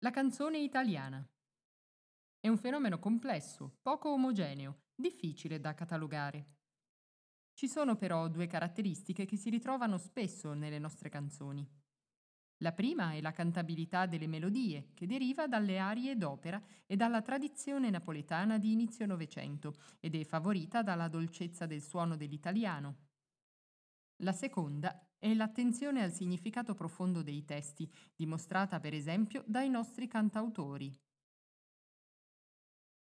La canzone italiana è un fenomeno complesso, poco omogeneo, difficile da catalogare. Ci sono però due caratteristiche che si ritrovano spesso nelle nostre canzoni. La prima è la cantabilità delle melodie, che deriva dalle arie d'opera e dalla tradizione napoletana di inizio Novecento ed è favorita dalla dolcezza del suono dell'italiano. La seconda è l'attenzione al significato profondo dei testi, dimostrata per esempio dai nostri cantautori.